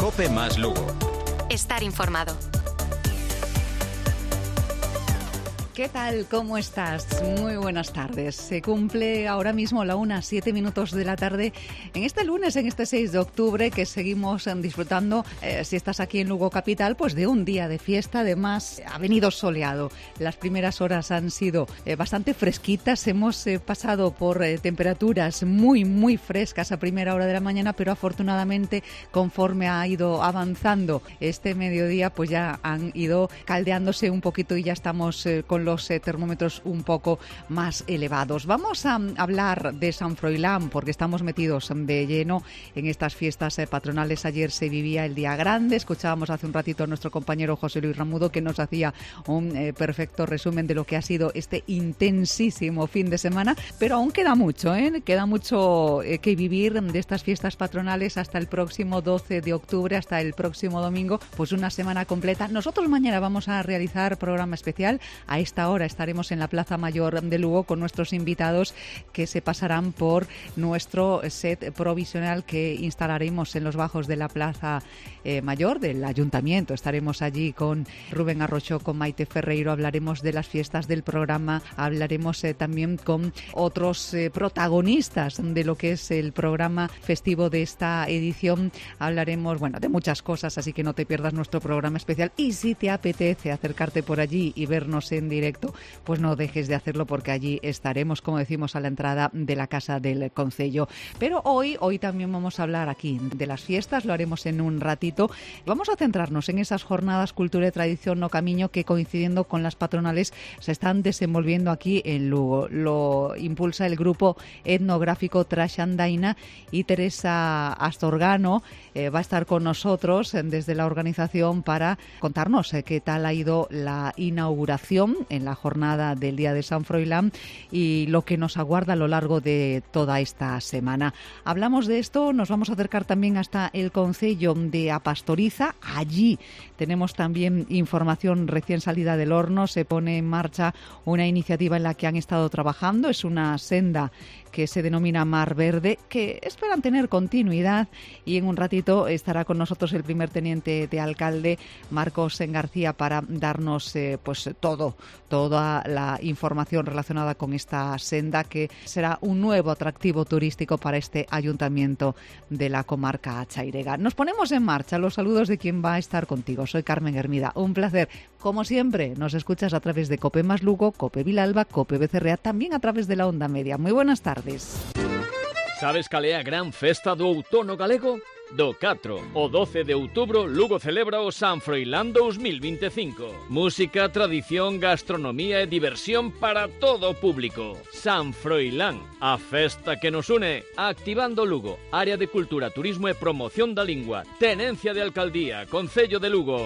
COPE más Lugo. Estar informado. ¿Qué tal? ¿Cómo estás? Muy buenas tardes. Se cumple ahora mismo la 1:07 de la tarde en este lunes, en este 6 de octubre, que seguimos disfrutando, si estás aquí en Lugo Capital, pues de un día de fiesta. Además, ha venido soleado. Las primeras horas han sido bastante fresquitas. Hemos pasado por temperaturas muy frescas a primera hora de la mañana, pero afortunadamente, conforme ha ido avanzando este mediodía, pues ya han ido caldeándose un poquito y ya estamos con los termómetros un poco más elevados. Vamos a hablar de San Froilán porque estamos metidos de lleno en estas fiestas patronales. Ayer se vivía el Día Grande. Escuchábamos hace un ratito a nuestro compañero José Luis Ramudo, que nos hacía un perfecto resumen de lo que ha sido este intensísimo fin de semana, pero aún queda mucho, queda mucho que vivir de estas fiestas patronales hasta el próximo 12 de octubre, hasta el próximo domingo, pues una semana completa. Nosotros mañana vamos a realizar programa especial. A esta hora estaremos en la Plaza Mayor de Lugo con nuestros invitados que se pasarán por nuestro set provisional que instalaremos en los bajos de la Plaza Mayor del Ayuntamiento. Estaremos allí con Rubén Arrocho, con Maite Ferreiro, hablaremos de las fiestas del programa, hablaremos también con otros protagonistas de lo que es el programa festivo de esta edición. Hablaremos, de muchas cosas, así que no te pierdas nuestro programa especial. Y si te apetece acercarte por allí y vernos en directo, pues no dejes de hacerlo porque allí estaremos, como decimos, a la entrada de la Casa del Concello. Pero hoy también vamos a hablar aquí de las fiestas, lo haremos en un ratito. Vamos a centrarnos en esas jornadas Cultura y Tradición no Camiño que, coincidiendo con las patronales, se están desenvolviendo aquí en Lugo. Lo impulsa el grupo etnográfico Trashandaina y Teresa Astorgano va a estar con nosotros desde la organización para contarnos qué tal ha ido la inauguración en la jornada del Día de San Froilán y lo que nos aguarda a lo largo de toda esta semana. Hablamos de esto, nos vamos a acercar también hasta el concello de Apastoriza. Allí tenemos también información recién salida del horno. Se pone en marcha una iniciativa en la que han estado trabajando. Es una senda que se denomina Mar Verde, que esperan tener continuidad, y en un ratito estará con nosotros el primer teniente de alcalde, Marcos García, para darnos toda la información relacionada con esta senda, que será un nuevo atractivo turístico para este ayuntamiento de la comarca chairega. Nos ponemos en marcha. Los saludos de quien va a estar contigo. Soy Carmen Hermida. Un placer. Como siempre, nos escuchas a través de COPE más Lugo, COPE Vilalba, COPE Becerrea, también a través de la onda media. Muy buenas tardes. Sabes cal é a gran festa do outono galego? Do 4 ao 12 de outubro, Lugo celebra o San Froilán 2025. Música, tradición, gastronomía e diversión para todo o público. San Froilán, a festa que nos une. Activando Lugo, Área de Cultura, Turismo e Promoción da Lingua. Tenencia de Alcaldía, Concello de Lugo.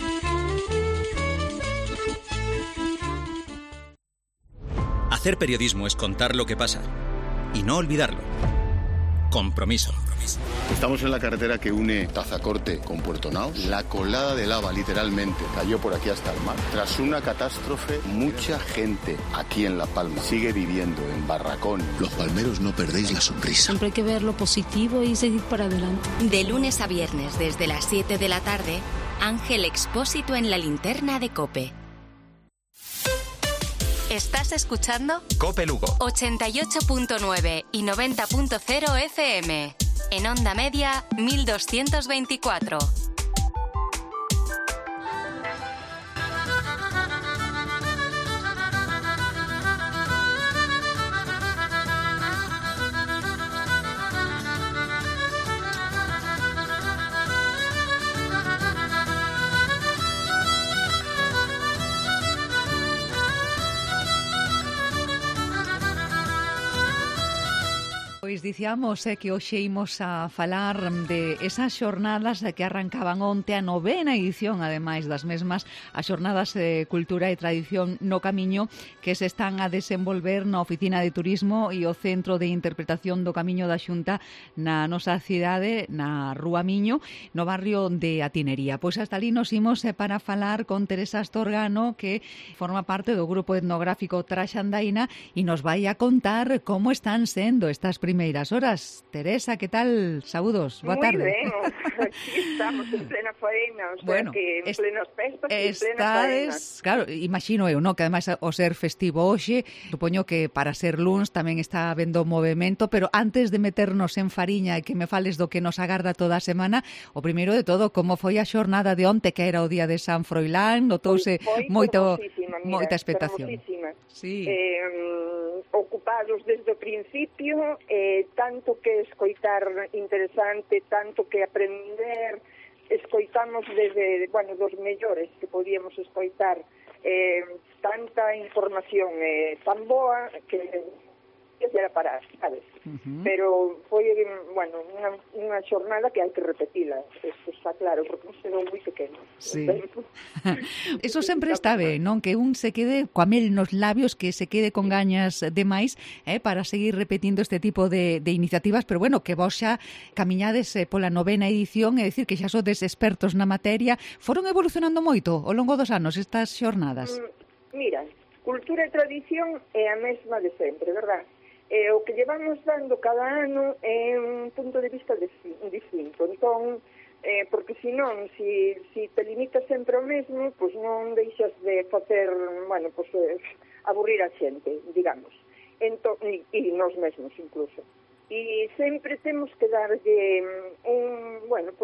Hacer periodismo es contar lo que pasa y no olvidarlo. Compromiso. Estamos en la carretera que une Tazacorte con Puerto Naos. La colada de lava, literalmente, cayó por aquí hasta el mar. Tras una catástrofe, mucha gente aquí en La Palma sigue viviendo en barracón. Los palmeros, no perdéis la sonrisa. Siempre hay que ver lo positivo y seguir para adelante. De lunes a viernes, desde las 7 de la tarde, Ángel Expósito en la linterna de COPE. ¿Estás escuchando? COPE Lugo 88.9 y 90.0 FM. En onda media, 1224. Pois dicíamos que hoxe imos a falar de esas xornadas que arrancaban onte, a 9ª edición, ademais das mesmas, as xornadas de Cultura e Tradición no Camiño, que se están a desenvolver na Oficina de Turismo e o Centro de Interpretación do Camiño da Xunta na nosa cidade, na Rúa Miño, no barrio de Atinería. Pois hasta ali nos imos para falar con Teresa Astorgano, que forma parte do grupo etnográfico Trashandaina, e nos vai a contar como están sendo estas primeiras primeiras horas. Teresa, que tal? Saúdos, boa tarde. Moi ben, aquí estamos en plena faena, o sea que en plenas festas e en plena faena. Claro, imagino eu, no? Que ademais o ser festivo hoxe, supoño que para ser luns tamén está habendo movimento, pero antes de meternos en fariña e que me fales do que nos agarda toda a semana, o primeiro de todo, como foi a xornada de onte, que era o día de San Froilán, notouse moita expectación. Sí. Ocupados desde o principio, tanto que escoitar interesante, tanto que aprender, escoitamos desde, dos mellores que podíamos escoitar, tanta información tan boa que era para, sabes? Pero foi, unha xornada que hai que repetila, eso está claro, porque non se dou moi pequeno. Sí. Eso sempre está ben, non? Que un se quede coa mel nos labios, que se quede con gañas demais para seguir repetindo este tipo de iniciativas, pero bueno, que vos xa camiñades pola 9ª edición, é dicir, que xa sodes expertos na materia. Foron evolucionando moito ao longo dos anos estas xornadas? Mira, cultura e tradición é a mesma de sempre, verdad? O que llevamos dando cada ano é un punto de vista distinto. Entón, porque senón, si te limitas sempre ao mesmo, pois non deixas de facer, aburrir a xente, digamos. Entón, e nós mesmos, incluso. E sempre temos que darlle un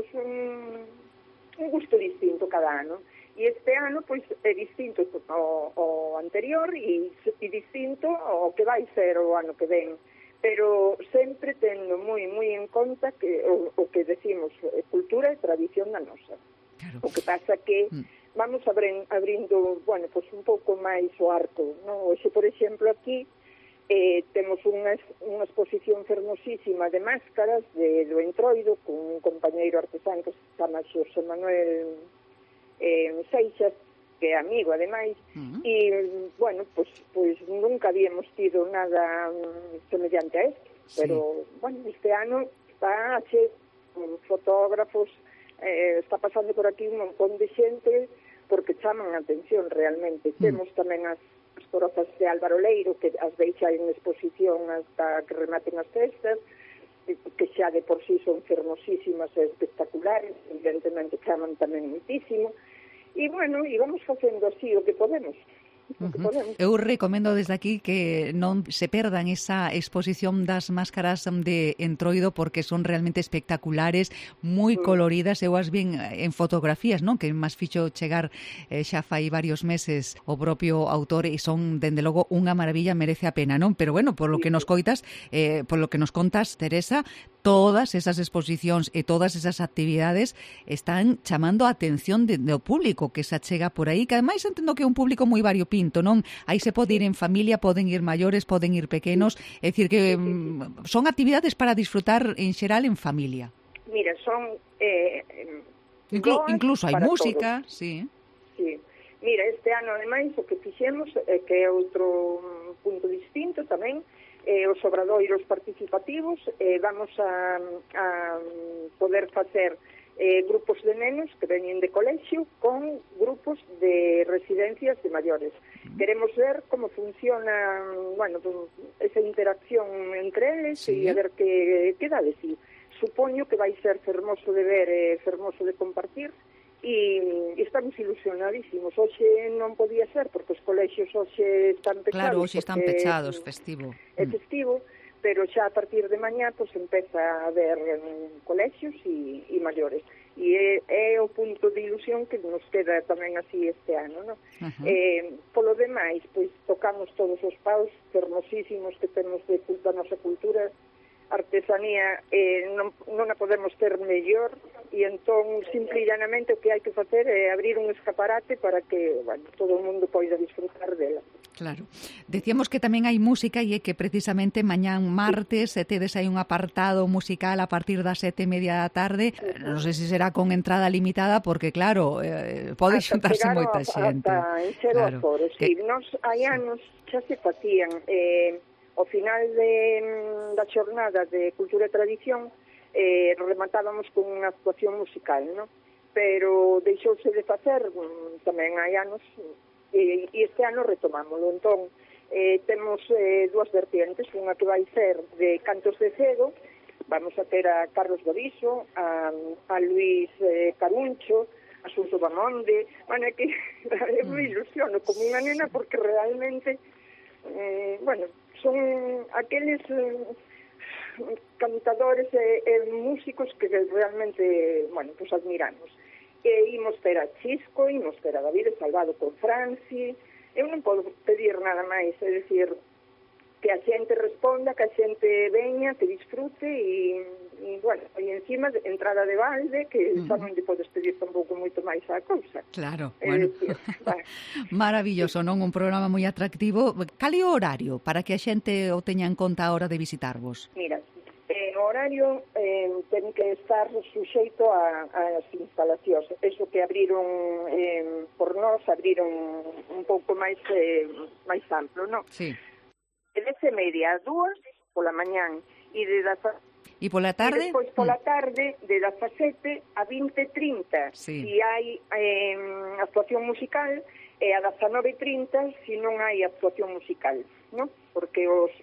gusto distinto cada ano. E este ano, pois, é distinto ao anterior e distinto ao que vai ser o ano que ven. Pero sempre tendo moi en conta que o que decimos, cultura e tradición da nosa. Claro. O que pasa que vamos abrindo, un pouco máis o arco, non? Hoxe, por exemplo, aquí temos unha exposición fermosísima de máscaras do Entroido con un compañeiro artesán que se chama Xosé Manuel Seixas, que é amigo ademais, e, pois nunca habíamos tido nada semellante a este, pero, este ano está che con fotógrafos, está pasando por aquí un montón de xente, porque chaman a atención realmente. Temos tamén as corozas de Álvaro Leiro, que as deixa en exposición hasta que rematen as festas, que xa de por sí son fermosísimas e espectaculares, evidentemente chaman tamén muitísimo, e vamos facendo así o que podemos. Eu recomendo desde aquí que non se perdan esa exposición das máscaras de Entroido, porque son realmente espectaculares, moi coloridas. Eu as vi en fotografías, non? Que máis fixo chegar xa fai varios meses o propio autor, e son, dende logo, unha maravilla, merece a pena, non? Pero por lo que nos coitas, por lo que nos contas, Teresa, todas esas exposicións e todas esas actividades están chamando a atención do público que se achega por aí, que ademais entendo que é un público moi variopinto, non? Aí se pode ir en familia, poden ir maiores, poden ir pequenos, é dicir que son actividades para disfrutar en xeral en familia. Mira, son incluso hai música, todos. Sí. Mira, este ano ademais o que fixemos, que é outro punto distinto tamén, os obradoiros participativos, vamos a poder facer grupos de nenos que veñen de colexio con grupos de residencias de maiores. Queremos ver como funciona, esa interacción entre eles, e a ver que dá de sí. Supoño que vai ser fermoso de ver e fermoso de compartir, e estamos ilusionadísimos. Hoxe non podía ser, porque os colexios hoxe están pechados. Claro, hoxe están pechados, festivo. É festivo, pero xa a partir de mañá empeza a haber colexios e maiores. E é o punto de ilusión que nos queda tamén así este ano, non? Polo demais, pois tocamos todos os paus fermosísimos que temos da nosa cultura, artesanía, non a podemos ter mellor, e entón, simple e llanamente, o que hai que facer é abrir un escaparate para que todo o mundo poida disfrutar dela. Claro. Decíamos que tamén hai música, e é que precisamente mañán martes tedes aí un apartado musical a partir das 7:30 da tarde. Non sei se será con entrada limitada, porque claro, pode xuntarse moita xente. Hasta encher o aforo, sí. Nos hai anos xa se facían ao final da xornada de cultura e tradición, rematábamos con unha actuación musical, non? Pero deixouse de facer tamén hai anos, e este ano retomámoslo. Entón, Temos dúas vertientes, unha que vai ser de cantos de cedo, vamos a ter a Carlos Daviso, a Luis Caruncho, a Suso Bamonde, bueno, é que eu me ilusiono como unha nena porque realmente, son aqueles cantadores e músicos que realmente, pues admiramos. Imos ter a Chisco, imos ter a David Salvado con Franci. Eu non podo pedir nada máis, é dicir, que a xente responda, que a xente veña, que disfrute e encima de entrada de balde, que xa non lle podes pedir tampouco moito máis a cousa. Claro, bueno. Maravilloso, non? Un programa moi atractivo. Cal é o horario para que a xente o teña en conta a hora de visitarvos? Mira, o horario ten que estar suxeito ás instalacións. Eso que abriron por nós, abriron un pouco máis amplo, non? Sí. De 10:30 a 2 pola mañán e de E pola tarde? E despois pola tarde de 17 a 20:30. Sí. Si hai actuación musical, e a 19:30 si non hai actuación musical, non? Porque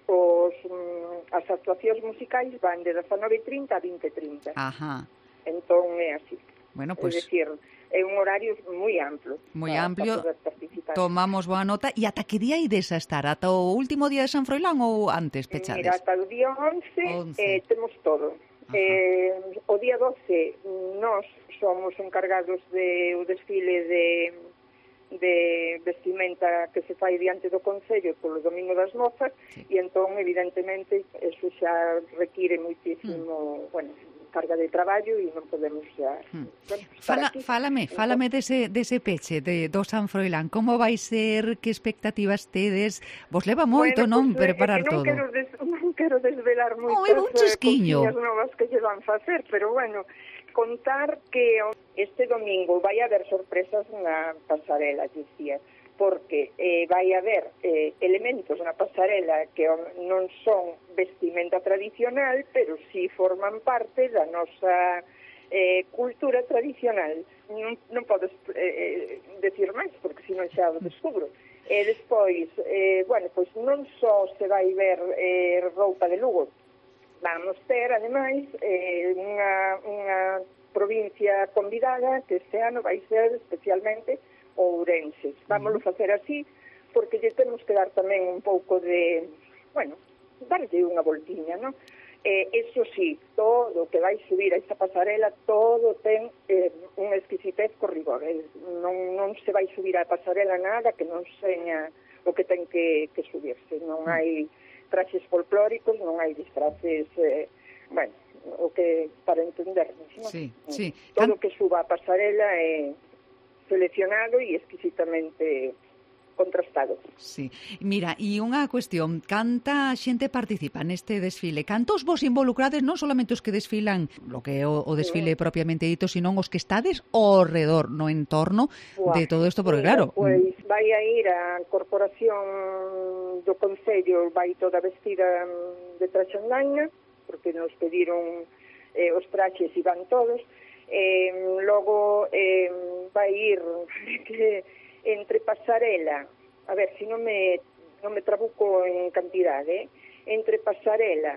as actuacións musicais van de 19:30 a 20:30. Ajá. Entón é así. Bueno, pues... É dicir, é un horario moi amplo. Moi amplo. Tomamos boa nota. E ata que día ides a estar? Ata o último día de San Froilán ou antes pechades? Mira, ata o día 11. Temos todo. O día 12 nós somos encargados do desfile de vestimenta que se fai diante do Concello polo Domingo das Mozas, e entón, evidentemente, eso xa require moitísimo, carga de traballo e non podemos xa... Fálame dese peche do San Froilán. Como vai ser? Que expectativas tedes? Vos leva moito, non, preparar todo? Non quero desvelar moitas cosiñas novas que se van facer, pero contar que este domingo vai haber sorpresas na pasarela, dicía, porque vai haber elementos na pasarela que non son vestimenta tradicional, pero sí forman parte da nosa cultura tradicional. Non podes decir máis, porque senón xa o descubro. E despois, pois non só se vai ver roupa de Lugo, vamos ter, ademais, unha provincia convidada que este ano vai ser especialmente Ourense. Vámoslo facer así, porque lle temos que dar tamén un pouco de, darlle unha voltiña, non? Eso sí, todo o que vai subir a esta pasarela, todo ten unha exquisitez co rigor. Non se vai subir a pasarela nada que non seña o que ten que subirse. Non hai traxes folclóricos, non hai disfraces, o que, para entendernos, non? Sí. Todo o que suba a pasarela é seleccionado e exquisitamente contrastado. Sí. Mira, e unha cuestión, canta xente participa neste desfile? Cantos vos involucrades, non solamente os que desfilan lo que é o desfile propiamente dito, sino os que estades ao redor, no entorno de todo isto, porque claro... Pois vai a ir a corporación do Concello, vai toda vestida de traxe andaina, porque nos pediron os traxes e van todos. Logo vai ir entre pasarela, a ver, se non me trabuco en cantidade, entre pasarela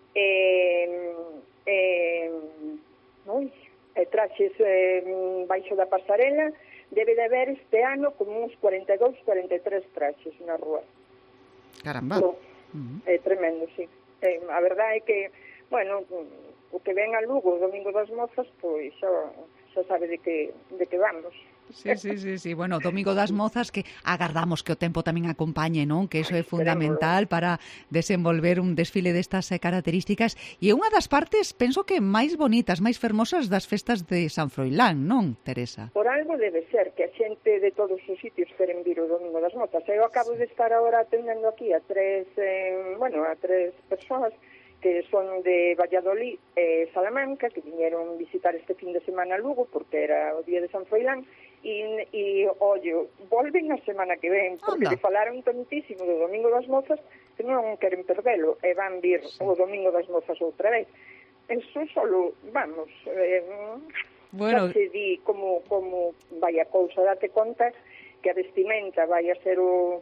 traxes baixo da pasarela, debe de haber este ano como uns 42, 43 traxes na rúa. Caramba. É tremendo, sí. A verdade é que, o que ven a Lugo o Domingo das Mozas, pois xa sabe de que vamos. Sí. Bueno, Domingo das Mozas, que agardamos que o tempo tamén acompañe, non? Que iso é fundamental para desenvolver un desfile destas características. E é unha das partes, penso que máis bonitas, máis fermosas das festas de San Froilán, non, Teresa? Por algo debe ser que a xente de todos os sitios queren vir o Domingo das Mozas. Eu acabo de estar agora atendendo aquí a tres persoas que son de Valladolid e Salamanca, que viñeron visitar este fin de semana a Lugo, porque era o día de San Froilán, e ollo, volven a semana que ven, porque le falaron tantísimo do Domingo das Mozas que non queren perdelo, e van vir o Domingo das Mozas outra vez. Eso solo, vamos, xa se di como vai a cousa, date conta que a vestimenta vai a ser o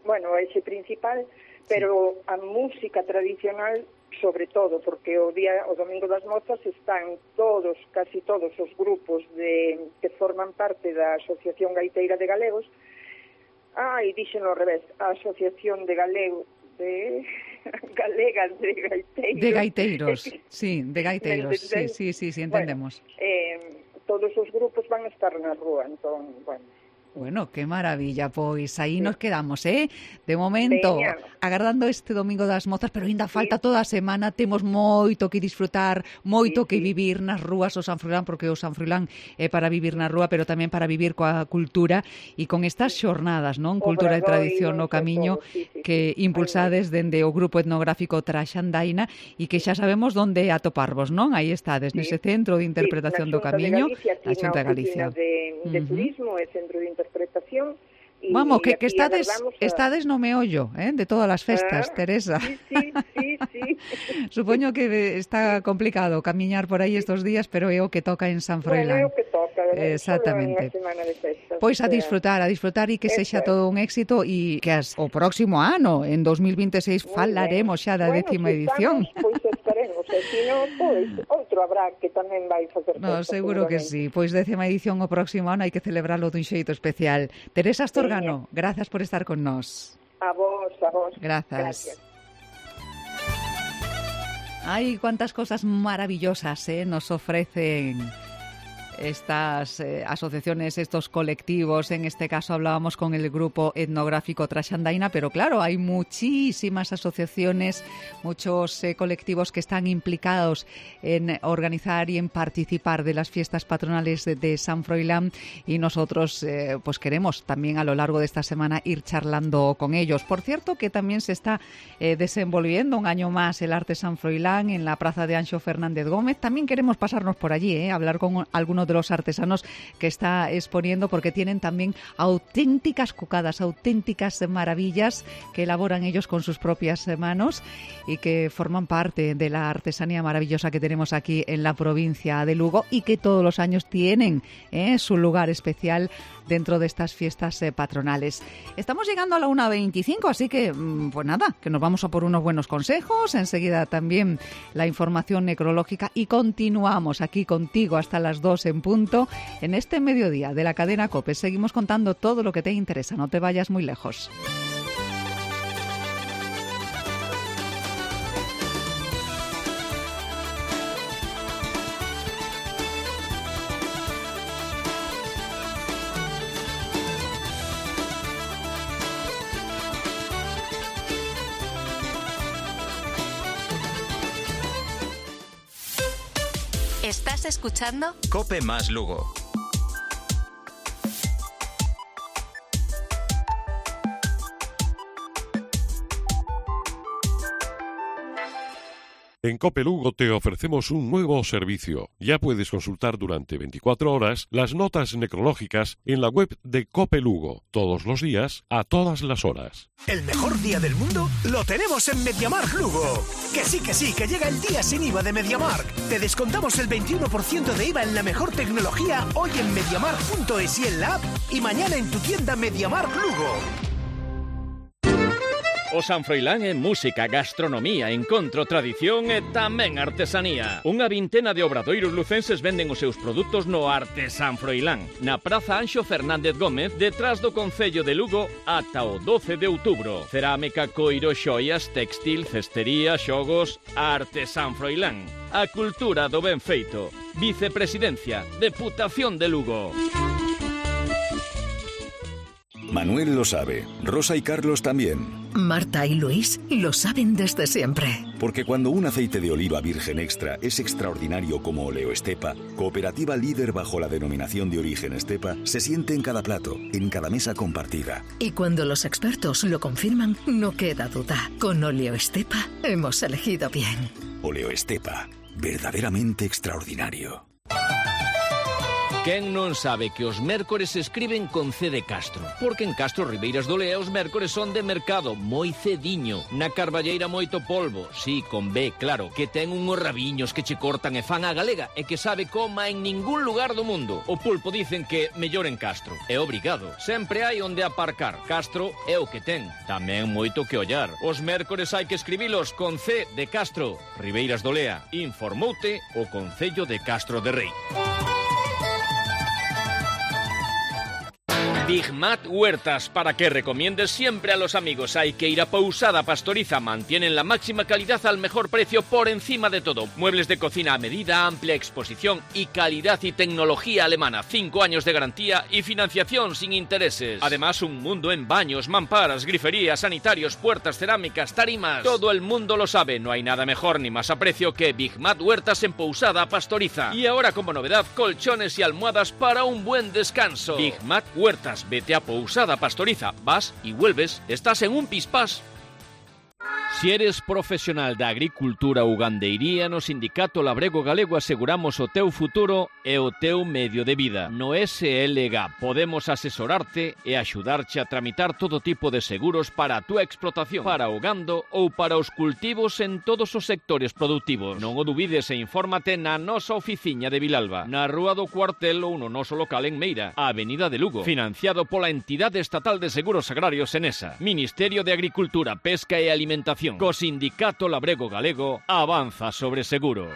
bueno, o exe principal, pero a música tradicional sobre todo, porque o Domingo das Mozas están casi todos os grupos que forman parte da Asociación Gaiteira de Galegos. E díxeno ao revés, a Asociación de Galegos Galegas de Gaiteiros. De gaiteiros, sí, de gaiteiros, sí, entendemos. Bueno, todos os grupos van a estar na rúa, entón, Bueno, qué maravilla, pois aí nos quedamos, de momento, agardando este Domingo das Mozas, pero ainda falta toda a semana, temos moito que disfrutar, moito que vivir nas rúas o San Froilán, porque o San Froilán é para vivir na rúa, pero tamén para vivir coa cultura e con estas xornadas, non? Cultura e tradición no camiño que impulsades dende o Grupo Etnográfico Traxandaina e que xa sabemos onde atoparvos, non? Aí estades, nese Centro de Interpretación do Camiño, a Xunta de Galicia, de Turismo e Centro de Interpretación. Vamos, que estades no meollo, de todas as festas, Teresa. Sí. Supoño que está complicado camiñar por aí estos días, pero é o que toca en San Froilán. Bueno, é o que toca, exactamente. Semana de festas. Pois a disfrutar e que sexa todo un éxito e que o próximo ano, en 2026, falaremos xa da 10ª edición. Pois esperemos, e se non, pois outro habrá que tamén vai facer No, seguro que sí. Pois 10ª edición o próximo ano hai que celebrarlo dun xeito especial. Teresa Astorgano, gracias por estar con nós. A vos. Gracias. Ay, cuántas cosas maravillosas nos ofrecen estas asociaciones, estos colectivos. En este caso hablábamos con el Grupo Etnográfico Traxandaina, pero claro, hay muchísimas asociaciones, muchos colectivos que están implicados en organizar y en participar de las fiestas patronales de San Froilán, y nosotros pues queremos también a lo largo de esta semana ir charlando con ellos. Por cierto, que también se está desenvolviendo un año más el Arte San Froilán en la plaza de Anxo Fernández Gómez. También queremos pasarnos por allí, hablar con algunos de los artesanos que está exponiendo, porque tienen también auténticas cucadas, auténticas maravillas que elaboran ellos con sus propias manos y que forman parte de la artesanía maravillosa que tenemos aquí en la provincia de Lugo, y que todos los años tienen su lugar especial dentro de estas fiestas patronales. Estamos llegando a la 1:25, así que pues nada, que nos vamos a por unos buenos consejos, enseguida también la información necrológica, y continuamos aquí contigo hasta las 2 en punto en este mediodía de la cadena COPE. Seguimos contando todo lo que te interesa, no te vayas muy lejos. ¿Estás escuchando? COPE más Lugo. En COPE Lugo te ofrecemos un nuevo servicio. Ya puedes consultar durante 24 horas las notas necrológicas en la web de COPE Lugo, todos los días, a todas las horas. El mejor día del mundo lo tenemos en MediaMarkt Lugo. Que sí, que llega el día sin IVA de MediaMarkt. Te descontamos el 21% de IVA en la mejor tecnología hoy en MediaMarkt.es y en la app, y mañana en tu tienda MediaMarkt Lugo. O San Froilán é música, gastronomía, encontro, tradición e tamén artesanía. Unha vintena de obradoiros lucenses venden os seus produtos no Arte San Froilán, na Praza Anxo Fernández Gómez, detrás do Concello de Lugo, ata o 12 de outubro. Cerámica, coiro, xoias, textil, cestería, xogos, Arte San Froilán. A cultura do ben feito. Vicepresidencia, Deputación de Lugo. Manuel lo sabe, Rosa y Carlos también. Marta y Luis lo saben desde siempre. Porque cuando un aceite de oliva virgen extra es extraordinario como Oleo Estepa, cooperativa líder bajo la denominación de origen Estepa, se siente en cada plato, en cada mesa compartida. Y cuando los expertos lo confirman, no queda duda. Con Oleo Estepa hemos elegido bien. Oleo Estepa, verdaderamente extraordinario. Quen non sabe que os mércores se escriben con C de Castro? Porque en Castro Ribeiras do Lea os mércores son de mercado, moi cediño. Na Carballeira moito polvo, sí, con B, claro, que ten unhos rabiños que che cortan e fan a galega e que sabe coma en ningún lugar do mundo. O pulpo dicen que mellor en Castro. É obrigado. Sempre hai onde aparcar. Castro é o que ten. Tamén moito que ollar. Os mércores hai que escribilos con C de Castro. Ribeiras do Lea. Informoute o Concello de Castro de Rei. Big Mat Huertas, para que recomiendes siempre a los amigos. Hay que ir a Pousada Pastoriza. Mantienen la máxima calidad al mejor precio por encima de todo. Muebles de cocina a medida, amplia exposición y calidad y tecnología alemana. 5 años de garantía y financiación sin intereses. Además, un mundo en baños, mamparas, griferías, sanitarios, puertas, cerámicas, tarimas. Todo el mundo lo sabe. No hay nada mejor ni más a precio que Big Mat Huertas en Pousada Pastoriza. Y ahora, como novedad, colchones y almohadas para un buen descanso. Big Mat Huertas. Vete a Pousada Pastoriza, vas y vuelves, estás en un pispás. Si eres profesional da agricultura ou gandeiría, no Sindicato Labrego Galego aseguramos o teu futuro e o teu medio de vida. No SLG podemos asesorarte e axudarche a tramitar todo tipo de seguros para a túa explotación, para o gando ou para os cultivos en todos os sectores productivos. Non o dubides e infórmate na nosa oficiña de Vilalba, na Rúa do Cuartel ou no noso local en Meira, a Avenida de Lugo, financiado pola Entidade Estatal de Seguros Agrarios Enesa, Ministerio de Agricultura, Pesca e Alimentación. Co Sindicato Labrego Galego avanza sobre seguro.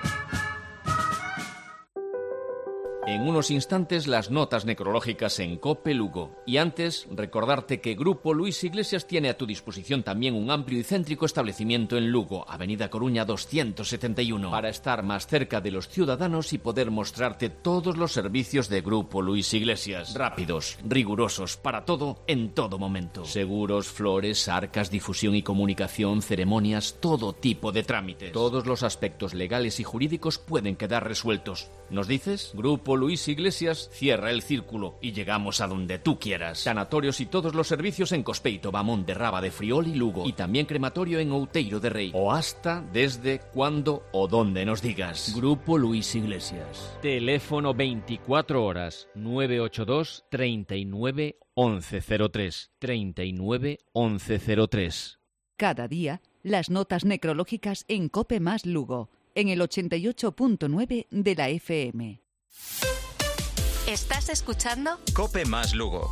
En unos instantes las notas necrológicas en COPE Lugo. Y antes, recordarte que Grupo Luis Iglesias tiene a tu disposición también un amplio y céntrico establecimiento en Lugo, Avenida Coruña 271, para estar más cerca de los ciudadanos y poder mostrarte todos los servicios de Grupo Luis Iglesias. Rápidos, rigurosos, para todo, en todo momento. Seguros, flores, arcas, difusión y comunicación, ceremonias, todo tipo de trámites. Todos los aspectos legales y jurídicos pueden quedar resueltos. ¿Nos dices? Grupo Luis Iglesias cierra el círculo y llegamos a donde tú quieras. Sanatorios y todos los servicios en Cospeito, Bamón de Raba de Friol y Lugo. Y también crematorio en Outeiro de Rei. O hasta, desde, cuando o donde nos digas. Grupo Luis Iglesias. Teléfono 24 horas 982 39 1103. 39 1103. Cada día, las notas necrológicas en COPE más Lugo, en el 88.9 de la FM. ¿Estás escuchando? COPE más Lugo.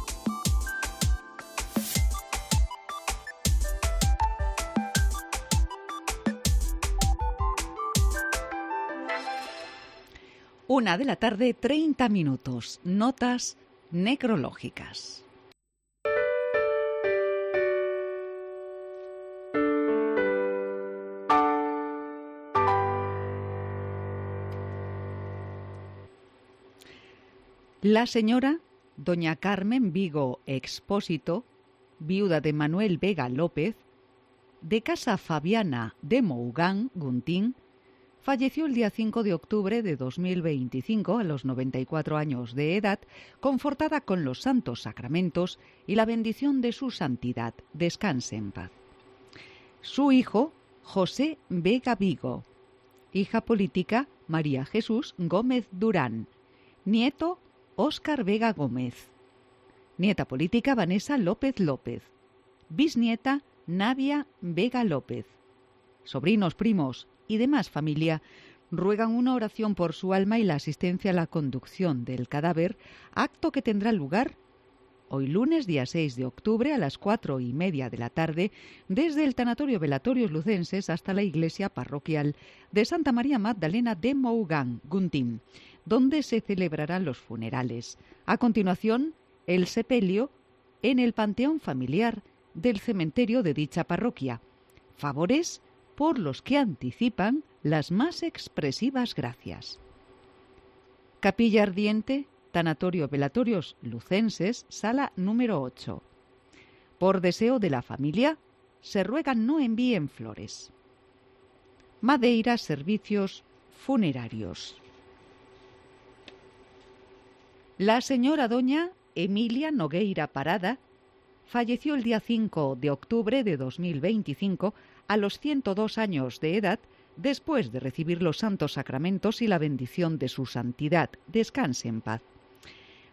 Una de la tarde, 30 minutos. Notas necrológicas. La señora doña Carmen Vigo Expósito, viuda de Manuel Vega López, de Casa Fabiana de Mougán, Guntín, falleció el día 5 de octubre de 2025 a los 94 años de edad, confortada con los santos sacramentos y la bendición de su santidad. Descanse en paz. Su hijo, José Vega Vigo. Hija política, María Jesús Gómez Durán. Nieto, Óscar Vega Gómez. Nieta política, Vanessa López López. Bisnieta, Navia Vega López. Sobrinos, primos y demás familia ruegan una oración por su alma y la asistencia a la conducción del cadáver, acto que tendrá lugar hoy lunes, día 6 de octubre, a las 4:30 de la tarde, desde el Tanatorio Velatorios Lucenses hasta la iglesia parroquial de Santa María Magdalena de Mougán, Guntín, donde se celebrarán los funerales. A continuación, el sepelio en el panteón familiar del cementerio de dicha parroquia. Favores por los que anticipan las más expresivas gracias. Capilla Ardiente, Tanatorio Velatorios Lucenses, sala número 8. Por deseo de la familia, se ruega no envíen flores. Madeira Servicios Funerarios. La señora doña Emilia Nogueira Parada falleció el día 5 de octubre de 2025 a los 102 años de edad, después de recibir los santos sacramentos y la bendición de su santidad. Descanse en paz.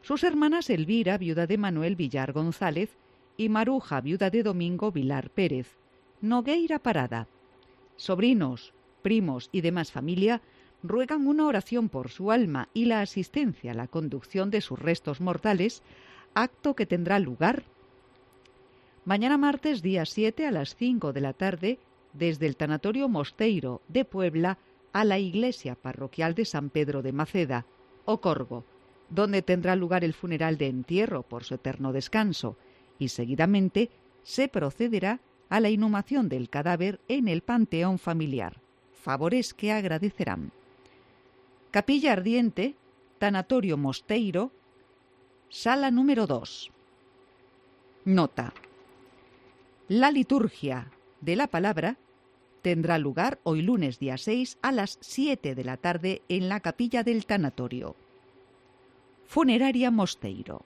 Sus hermanas Elvira, viuda de Manuel Villar González, y Maruja, viuda de Domingo Vilar Pérez. Nogueira Parada. Sobrinos, primos y demás familia ruegan una oración por su alma y la asistencia a la conducción de sus restos mortales, acto que tendrá lugar mañana martes día 7 a las 5 de la tarde desde el Tanatorio Mosteiro de Puebla a la iglesia parroquial de San Pedro de Maceda, Ocorgo, donde tendrá lugar el funeral de entierro por su eterno descanso y seguidamente se procederá a la inhumación del cadáver en el panteón familiar, favores que agradecerán. Capilla Ardiente, Tanatorio Mosteiro, sala número 2. Nota. La liturgia de la palabra tendrá lugar hoy lunes día 6 a las 7 de la tarde en la capilla del tanatorio. Funeraria Mosteiro.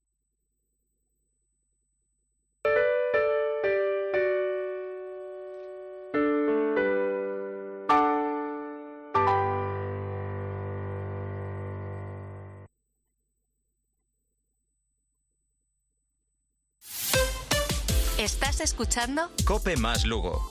¿Estás escuchando? Cope más Lugo.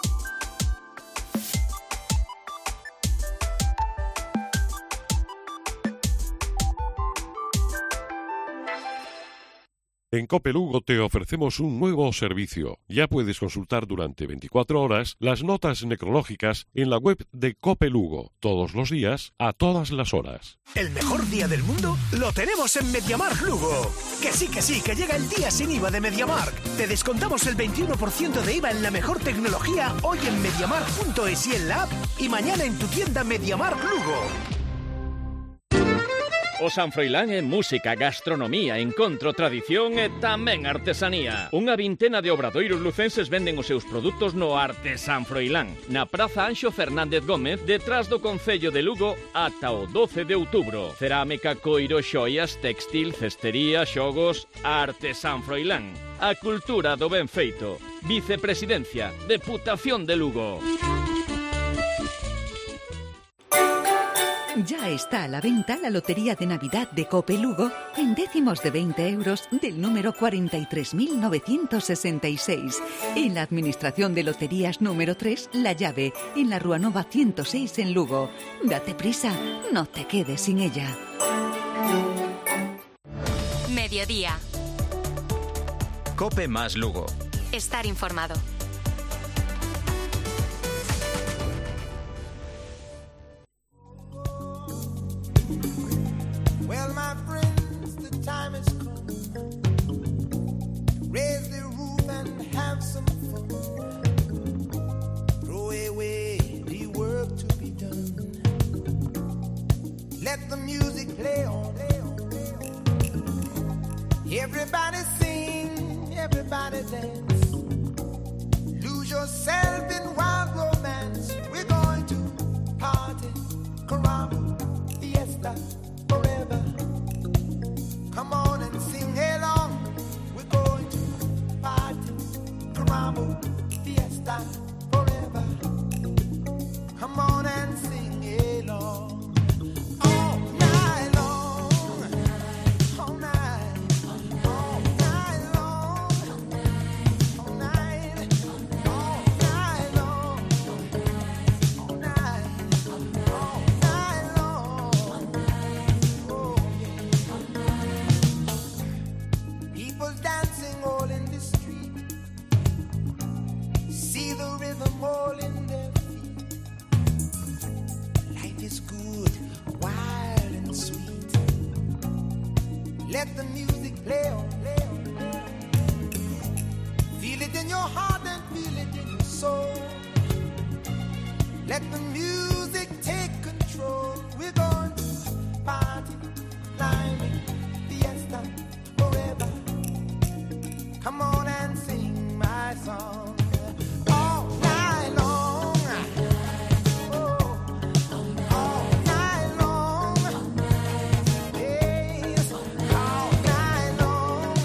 En Cope Lugo te ofrecemos un nuevo servicio. Ya puedes consultar durante 24 horas las notas necrológicas en la web de Cope Lugo, todos los días, a todas las horas. El mejor día del mundo lo tenemos en MediaMarkt Lugo. Que sí, que llega el día sin IVA de MediaMarkt. Te descontamos el 21% de IVA en la mejor tecnología hoy en MediaMarkt.es y en la app y mañana en tu tienda MediaMarkt Lugo. O San Froilán é música, gastronomía, encontro, tradición e tamén artesanía. Unha vintena de obradoiros lucenses venden os seus produtos no Arte San Froilán, na Praza Anxo Fernández Gómez, detrás do Concello de Lugo, ata o 12 de outubro. Cerámica, coiro, xoias, textil, cestería, xogos, Arte San Froilán. A cultura do ben feito. Vicepresidencia, Deputación de Lugo. Ya está a la venta la Lotería de Navidad de Cope Lugo en décimos de 20 euros del número 43.966. En la Administración de Loterías número 3, La Llave, en la Rúa Nova 106 en Lugo. Date prisa, no te quedes sin ella. Mediodía. Cope más Lugo. Estar informado. Well, my friends, the time has come. Raise the roof and have some fun. Throw away the work to be done. Let the music play on. Everybody sing, everybody dance. Lose yourself in wild romance. We're going to party, caramba, fiesta. Forever. Come on and sing along. We're going to party, caramba, fiesta, forever. Come on and sing along. All night long. All night. All night long. All night. All night long. All night. All night long. People dancing all in the street. See the rhythm all in their feet. Life is good, wild and sweet. Let the music play on, play on, play on. Feel it in your heart and feel it in your soul. Let the music take control. We're going to party, climbing, fiesta, forever. Come on and sing my song. All night long. Oh, all night long. Yes, all night long.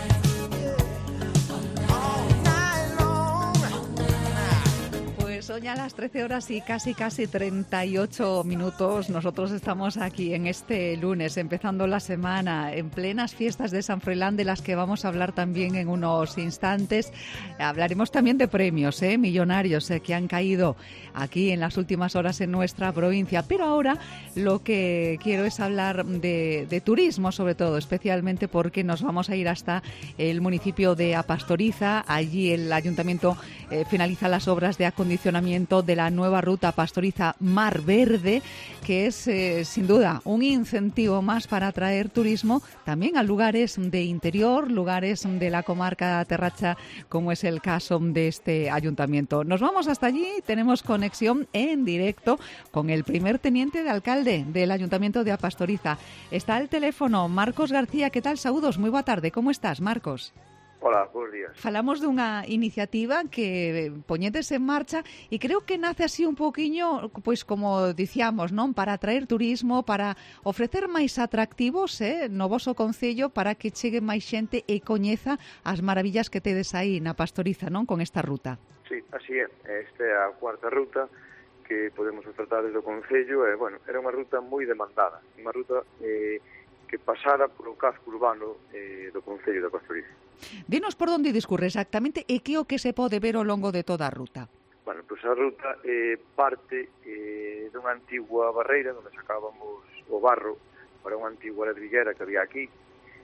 Yeah, all night long. Pues hoy Ya a las 13 horas y casi 38 minutos, nosotros estamos aquí en este lunes, empezando la semana, en plenas fiestas de San Froilán, de las que vamos a hablar también en unos instantes. Hablaremos también de premios millonarios que han caído aquí en las últimas horas en nuestra provincia. Pero ahora lo que quiero es hablar de turismo, sobre todo, especialmente porque nos vamos a ir hasta el municipio de Apastoriza. Allí el ayuntamiento finaliza las obras de acondicionamiento de la nueva ruta Pastoriza Mar Verde, que es sin duda un incentivo más para atraer turismo también a lugares de interior, lugares de la comarca terracha, como es el caso de este ayuntamiento. Nos vamos hasta allí, tenemos conexión en directo con el primer teniente de alcalde del ayuntamiento de Apastoriza. Está al teléfono Marcos García. ¿Qué tal? Saúdos, moi boa tarde. Como estás, Marcos? Hola, buenos días. Falamos dunha iniciativa que poñedes en marcha e creo que nace así un poquinho, pois como dicíamos, non, para atraer turismo, para ofrecer máis atractivos no voso concello, para que chegue máis xente e coñeza as maravillas que tedes aí na Pastoriza, non, con esta ruta. Sí, así é. Esta é a cuarta ruta que podemos ofertar desde o concello. Bueno, era unha ruta moi demandada, unha ruta que pasara polo casco urbano do concello da Pastoriza. Dinos por onde discurre exactamente e que o que se pode ver ao longo de toda a ruta. Bueno, pois a ruta parte dunha antigua barreira onde sacábamos o barro para unha antigua ladrillera que había aquí.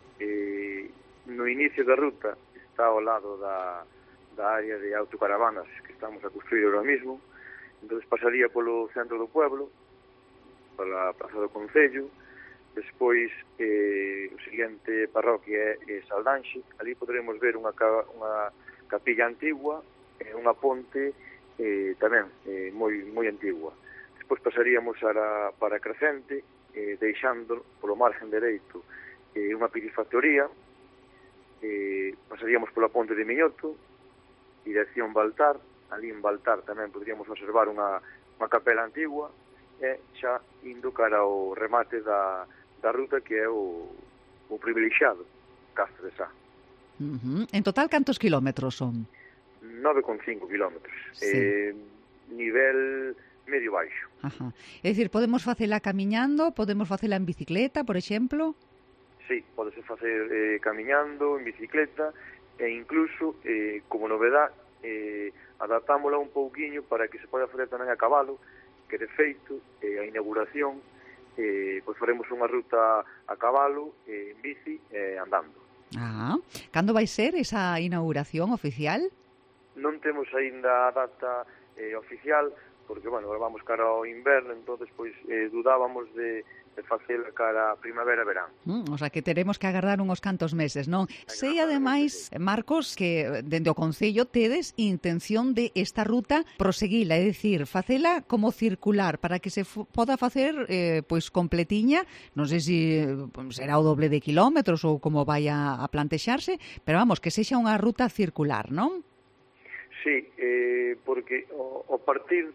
No inicio da ruta está ao lado da área de autocaravanas que estamos a construir ahora mismo. Entón pasaría polo centro do pueblo, pola plaza do concello. Despois, o seguinte parroquia é Saldanxe. Ali poderemos ver unha capilla antigua, unha ponte tamén moi antigua. Despois pasaríamos para Crecente, deixando polo margen dereito unha piscifactoría. Pasaríamos pola ponte de Miñoto, dirección Baltar. Ali en Baltar tamén poderíamos observar unha capela antigua, e xa indo cara ao remate da ruta, que é o privilexiado Castro de Sá. En total, cantos kilómetros son? 9,5 kilómetros. Sí. Nivel medio baixo. Ajá. É dicir, podemos facela camiñando, podemos facela en bicicleta, por exemplo? Sí, podese facer camiñando, en bicicleta, e incluso, como novedad, adaptámola un pouquiño para que se poda facer tamén a cabalo, que de feito, a inauguración, pois faremos unha ruta a cabalo, en bici, andando. Cando vai ser esa inauguración oficial? Non temos aínda a data oficial, porque, bueno, vamos cara ao inverno, entonces, pois, dudábamos de facela cara a primavera-verán. O sea, que teremos que agardar uns cantos meses, non? Sei, ademais, Marcos, que dende o Concello tedes intención de esta ruta proseguila, é dicir, facela como circular, para que se poda facer, pois, completiña, non sei se será o doble de kilómetros ou como vai a plantexarse, pero vamos, que sexa unha ruta circular, non? Sí, porque ao partir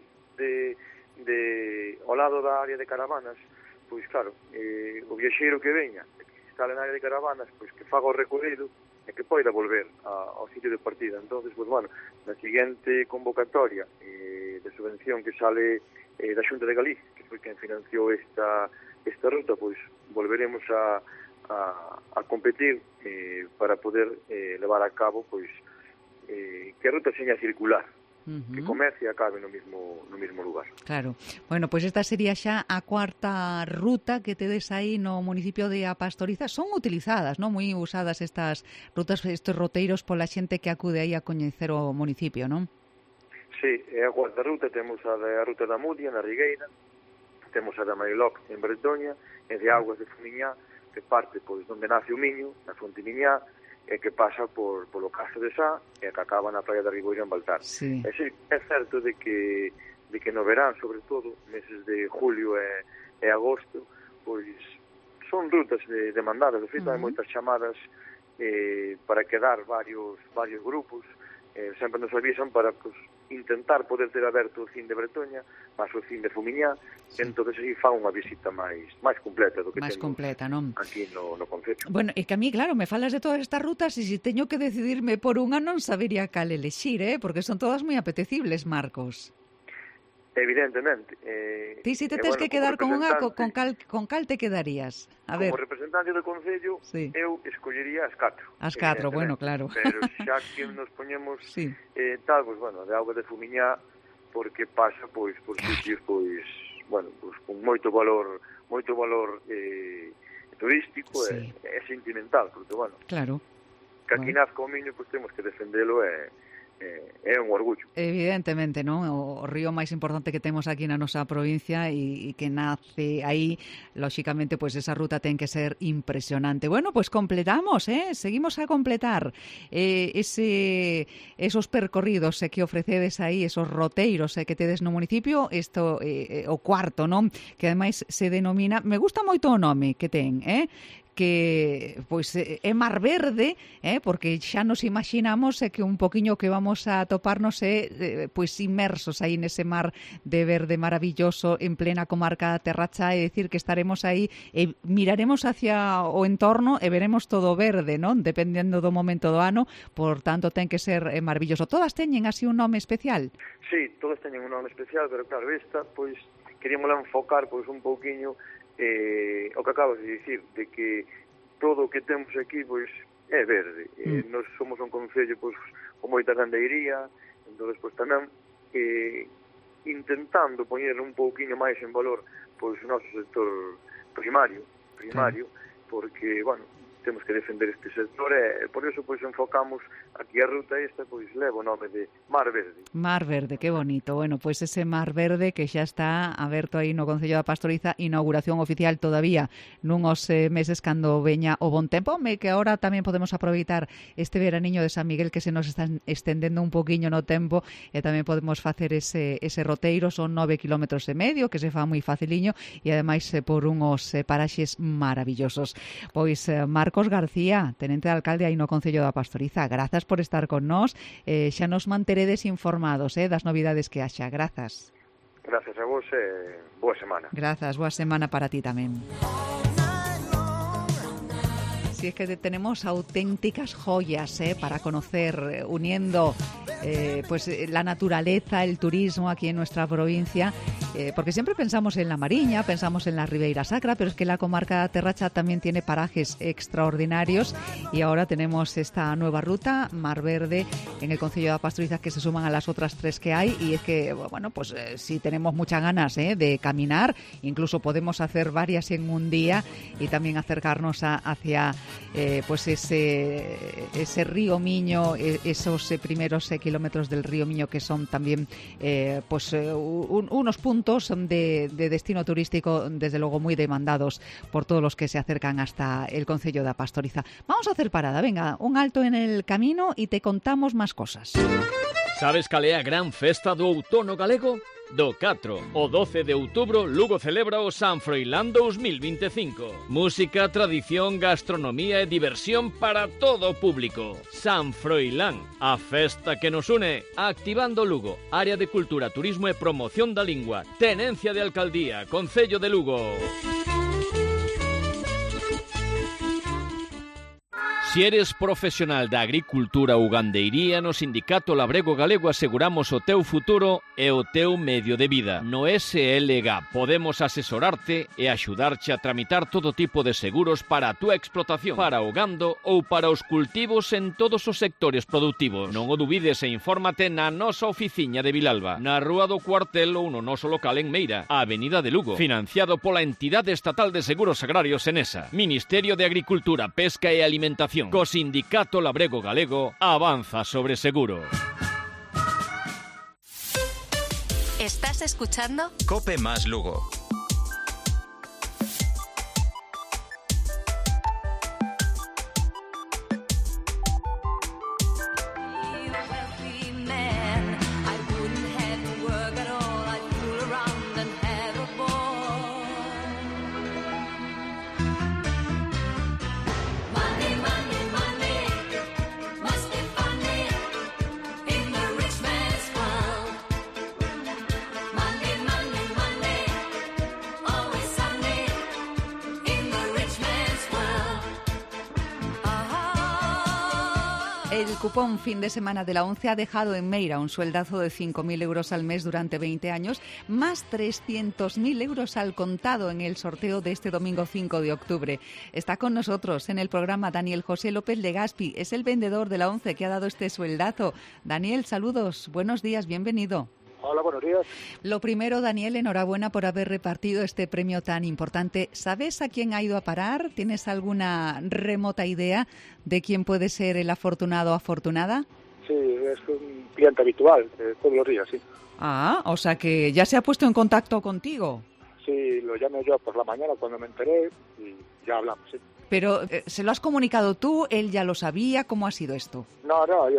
ao lado da área de caravanas, pois claro, o viaxeiro que veña, que instale na área de caravanas, pois que faga o recorrido e que poida volver ao sitio de partida. Entonces, pois bueno, na seguinte convocatoria de subvención que sale da Xunta de Galicia, que foi quen financiou esta ruta, pois volveremos a competir para poder levar a cabo pois que a ruta seña circular. Que comece e acabe no mismo lugar. Claro. Bueno, pois esta sería xa a cuarta ruta que tedes aí no municipio de Apastoriza. Son utilizadas, non? Moi usadas estas rutas, estes roteiros pola xente que acude aí a coñecer o municipio, non? Sí, é a cuarta ruta. Temos a ruta da Mudia, na Rigueira, temos a da Mariloc, en Bretoña, e de Augas de Fumiñá, que parte pois onde nace o Miño, na Fonte Miñá, e que pasa polo Castro de Sá e que acaba na praia da Riboira en Baltar. Sí. Sí, é certo de que no verán, sobre todo, meses de julio e agosto, pois son rutas demandadas. De feito, hai moitas chamadas para quedar varios grupos. Sempre nos avisan para intentar poder ter aberto o cine de Bretoña, máis o cine de Fumiñá, entón aí fan unha visita máis completa do que máis completa, non? Aquí no concello. Bueno, é que a mí, claro, me falas de todas estas rutas e se teño que decidirme por unha non sabería cal elexir, porque son todas moi apetecibles, Marcos. Evidentemente. Ti si te tens que quedar con unha, con cal te quedarías? A ver. Como representante do Concello, eu escollería as 4. As 4, bueno, claro. Pero xa que nos poñemos tal, pois, bueno, de Auga de Fumiñá, porque pasa, pois, por sitios, pois, bueno, pois, con moito valor turístico e sentimental, porque, bueno, claro. Que aquí nazca o Miño, pois temos que defendelo é un orgullo. Evidentemente, non? O río máis importante que temos aquí na nosa provincia e que nace aí, lóxicamente, pois esa ruta ten que ser impresionante. Bueno, pois completamos, seguimos a completar esos percorridos que ofrecedes aí, esos roteiros que tedes no municipio, isto o cuarto, non? Que ademais se denomina, me gusta moito o nome que ten, que pois é Mar Verde, porque xa nos imaginamos que un poquiño que vamos a toparnos pois inmersos aí nese mar de verde maravilloso en plena comarca da Terracha, é dicir que estaremos aí e miraremos hacia o entorno e veremos todo verde, non? Dependendo do momento do ano, por tanto ten que ser maravilloso. Todas teñen así un nome especial? Sí, todas teñen un nome especial, pero claro, esta, pois, queríamos enfocar pois un pouquiño o que acabas de dicir, de que todo o que temos aquí pois é verde. Nós somos un concello pois con moita gandeiría, entón pois tamén intentando poñer un pouquiño máis en valor pois o noso sector primario, porque, bueno, temos que defender este sector e por eso pois enfocamos aquí a ruta esta, pois leva o nome de Mar Verde. Mar Verde, que bonito. Bueno, pois ese Mar Verde que xa está aberto aí no Concello da Pastoriza, inauguración oficial todavía nunhos meses cando veña o bon tempo, que agora tamén podemos aproveitar este veraniño de San Miguel que se nos está estendendo un poquiño no tempo e tamén podemos facer ese roteiro, son 9,5 km, que se fa moi faciliño e ademais por unhos paraxes maravillosos. Pois Marcos García, tenente de alcalde aí no Concello da Pastoriza, grazas por estar con nós, xa nos manteredes informados das novidades que haxa. Grazas. Grazas a vos e boa semana. Grazas, boa semana para ti tamén. Si es que tenemos auténticas joyas para conocer, uniendo pues la naturaleza, el turismo aquí en nuestra provincia, porque siempre pensamos en la Mariña, pensamos en la Ribeira Sacra, pero es que la comarca Terracha también tiene parajes extraordinarios y ahora tenemos esta nueva ruta, Mar Verde, en el Concello da Pastoriza, que se suman a las otras 3 que hay, y es que, bueno, pues si tenemos muchas ganas de caminar, incluso podemos hacer varias en un día y también acercarnos hacia pues ese río Miño, esos primeros kilómetros del río Miño, que son también unos puntos de destino turístico, desde luego muy demandados por todos los que se acercan hasta el Concello da Pastoriza. Vamos a hacer parada, venga, un alto en el camino y te contamos más cosas. Sabes cal é a gran festa do outono galego? Do 4 ao 12 de outubro, Lugo celebra o San Froilán 2025. Música, tradición, gastronomía e diversión para todo o público. San Froilán, a festa que nos une. Activando Lugo, Área de Cultura, Turismo e Promoción da Lingua. Tenencia de Alcaldía, Concello de Lugo. Si eres profesional da agricultura ou gandeiría, no Sindicato Labrego Galego aseguramos o teu futuro e o teu medio de vida. No SLG podemos asesorarte e axudarche a tramitar todo tipo de seguros para a túa explotación, para o gando ou para os cultivos en todos os sectores productivos. Non o dubides e infórmate na nosa oficiña de Vilalba, na Rúa do Cuartel ou no noso local en Meira, a Avenida de Lugo, financiado pola Entidade Estatal de Seguros Agrarios Enesa, Ministerio de Agricultura, Pesca e Alimentación. Co Sindicato Labrego Galego avanza sobre seguro. ¿Estás escuchando? Cope más Lugo. El cupón fin de semana de la ONCE ha dejado en Meira un sueldazo de 5.000 euros al mes durante 20 años, más 300.000 euros al contado en el sorteo de este domingo 5 de octubre. Está con nosotros en el programa Daniel José López Legazpi, es el vendedor de la ONCE que ha dado este sueldazo. Daniel, saludos, buenos días, bienvenido. Hola, buenos días. Lo primero, Daniel, enhorabuena por haber repartido este premio tan importante. ¿Sabes a quién ha ido a parar? ¿Tienes alguna remota idea de quién puede ser el afortunado o afortunada? Sí, es un cliente habitual, todos los días, sí. Ah, o sea que ya se ha puesto en contacto contigo. Sí, lo llamé yo por la mañana cuando me enteré y ya hablamos, sí. Pero, ¿se lo has comunicado tú? ¿Él ya lo sabía? ¿Cómo ha sido esto? No, yo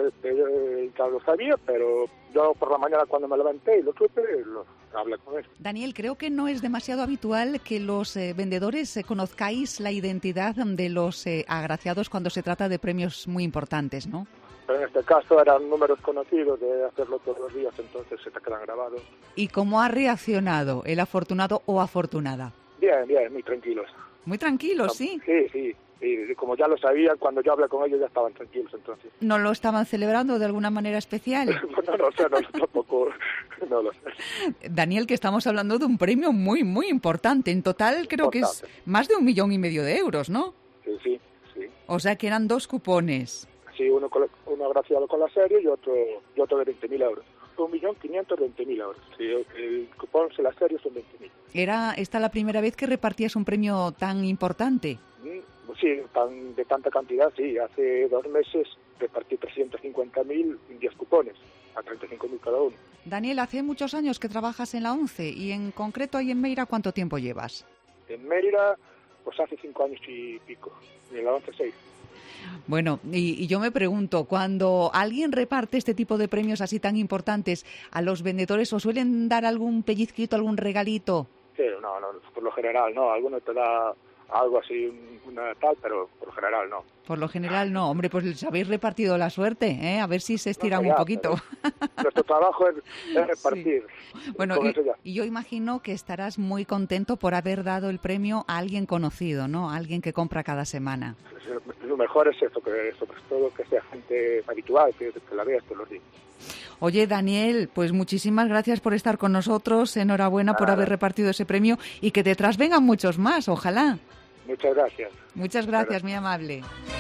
ya lo sabía, pero yo por la mañana cuando me levanté y lo supe, hablé con él. Daniel, creo que no es demasiado habitual que los vendedores conozcáis la identidad de los agraciados cuando se trata de premios muy importantes, ¿no? Pero en este caso eran números conocidos de hacerlo todos los días, entonces se te quedan grabados. ¿Y cómo ha reaccionado el afortunado o afortunada? Bien, muy tranquilos. Muy tranquilos, ¿sí? Sí. Y como ya lo sabían, cuando yo hablé con ellos ya estaban tranquilos entonces. ¿No lo estaban celebrando de alguna manera especial? No sé, tampoco, no lo sé. Daniel, que estamos hablando de un premio muy, muy importante. En total creo que es más de 1,5 millones de euros, ¿no? Sí. O sea que eran 2 cupones. Sí, uno agraciado con la serie y otro de 20.000 euros. 1.520.000 euros. Sí, el cupón de la serie son 20.000. ¿Era esta la primera vez que repartías un premio tan importante? Sí, de tanta cantidad, sí. Hace 2 meses repartí 350.000 en 10 cupones, a 35.000 cada uno. Daniel, hace muchos años que trabajas en la ONCE y en concreto ahí en Meira, ¿cuánto tiempo llevas? En Meira, pues hace 5 años y pico, y en la ONCE 6. Bueno, y yo me pregunto, cuando alguien reparte este tipo de premios así tan importantes, ¿a los vendedores os suelen dar algún pellizquito, algún regalito? Sí, no, por lo general no, alguno te da algo así, una tal, pero por lo general no. Por lo general no, hombre, pues les habéis repartido la suerte, ¿eh? A ver si se estiran un poquito. Nuestro trabajo es repartir. Sí. Bueno, y yo imagino que estarás muy contento por haber dado el premio a alguien conocido, ¿no? A alguien que compra cada semana. Lo mejor es eso, que sobre todo que sea gente habitual, que la veas todos los días. Oye, Daniel, pues muchísimas gracias por estar con nosotros, enhorabuena por haber repartido ese premio y que detrás vengan muchos más, ojalá. Muchas gracias. Muchas gracias, muy amable.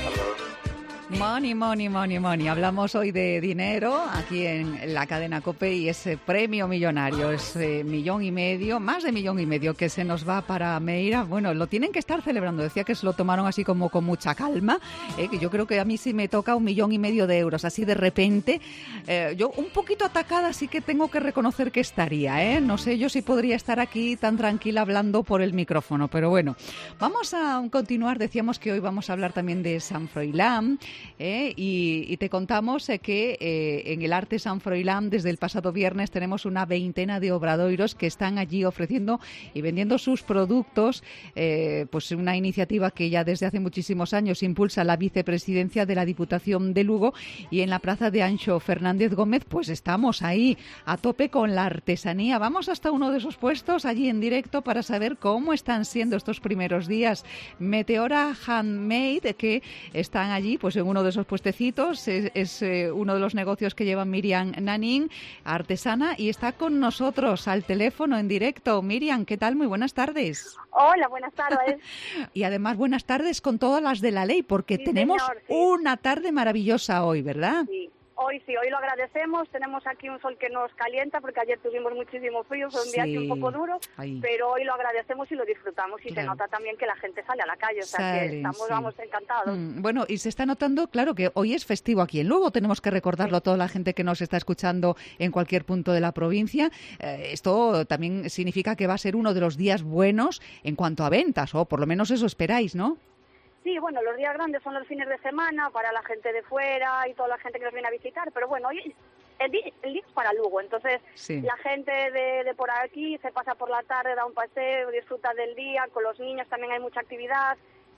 Money. Hablamos hoy de dinero aquí en la cadena COPE y ese premio millonario, ese 1,5 millones, más de 1,5 millones que se nos va para Meira. Bueno, lo tienen que estar celebrando. Decía que se lo tomaron así como con mucha calma, que yo creo que a mí sí me toca 1,5 millones de euros, así de repente. Yo un poquito atacada sí que tengo que reconocer que estaría, No sé yo si podría estar aquí tan tranquila hablando por el micrófono, pero bueno. Vamos a continuar. Decíamos que hoy vamos a hablar también de Sant Froilán. Y te contamos que en el Arte Sant Froilán desde el pasado viernes tenemos una 20 de obradoiros que están allí ofreciendo y vendiendo sus productos, pues una iniciativa que ya desde hace muchísimos años impulsa la vicepresidencia de la Diputación de Lugo, y en la plaza de Anxo Fernández Gómez pues estamos ahí a tope con la artesanía. Vamos hasta uno de esos puestos allí en directo para saber cómo están siendo estos primeros días. Meteora Handmade, que están allí pues en uno de esos puestecitos, es uno de los negocios que lleva Miriam Nanín, artesana, y está con nosotros al teléfono en directo. Miriam, ¿qué tal? Muy buenas tardes. Hola, buenas tardes. Y además buenas tardes con todas las de la ley, porque tenemos una tarde maravillosa hoy, ¿verdad? Sí. Hoy lo agradecemos, tenemos aquí un sol que nos calienta porque ayer tuvimos muchísimo frío, fue un día un poco duro, pero hoy lo agradecemos y lo disfrutamos y se nota también que la gente sale a la calle, o sea que estamos vamos encantados. Bueno, y se está notando, claro, que hoy es festivo aquí en Lugo, tenemos que recordarlo a toda la gente que nos está escuchando en cualquier punto de la provincia. Esto también significa que va a ser uno de los días buenos en cuanto a ventas, o por lo menos eso esperáis, ¿no? Sí, bueno, los días grandes son los fines de semana para la gente de fuera y toda la gente que nos viene a visitar, pero bueno, hoy el día es para Lugo, entonces la gente de por aquí se pasa por la tarde, da un paseo, disfruta del día, con los niños también hay mucha actividad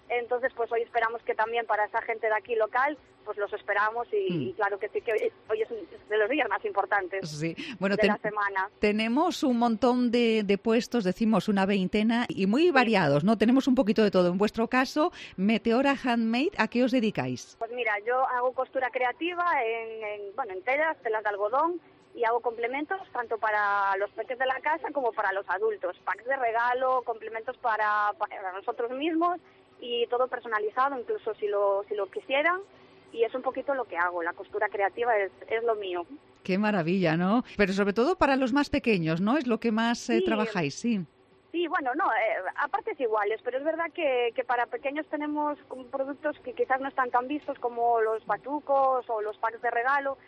Entonces, pues hoy esperamos que también para esa gente de aquí local, pues los esperamos y claro que sí, que hoy es de los días más importantes de la semana. Tenemos un montón de puestos, decimos una veintena, y muy variados, ¿no? Tenemos un poquito de todo. En vuestro caso, Meteora Handmade, ¿a qué os dedicáis? Pues mira, yo hago costura creativa en telas de algodón, y hago complementos tanto para los peques de la casa como para los adultos. Packs de regalo, complementos para nosotros mismos y todo personalizado, incluso si lo quisieran. Y es un poquito lo que hago, la costura creativa es lo mío. Qué maravilla, ¿no? Pero sobre todo para los más pequeños, ¿no? Es lo que más trabajáis, sí. Sí, bueno, no, a partes iguales, pero es verdad que para pequeños tenemos productos que quizás no están tan vistos como los batucos o los packs de regalo.